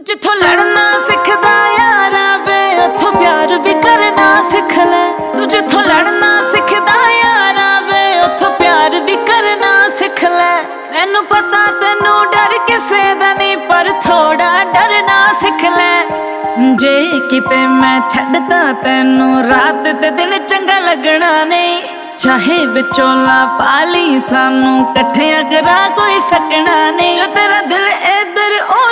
जिथों लड़ना सिखदा यारा वे उथों प्यार भी करना सिख ले। तू जिथों लड़ना सिखदा यारा वे उथों प्यार भी करना सिख ले। मैनू पता तेनू डर किसे दा नहीं पर थोड़ा डरना सिख ले। जे किते मैं छड्डदा तेनू रात ते दिन चंगा लगना नहीं। चाहे विचोला पाली सानू कट्ठियां करा कोई सकना नहीं। जो तेरा दिल इधर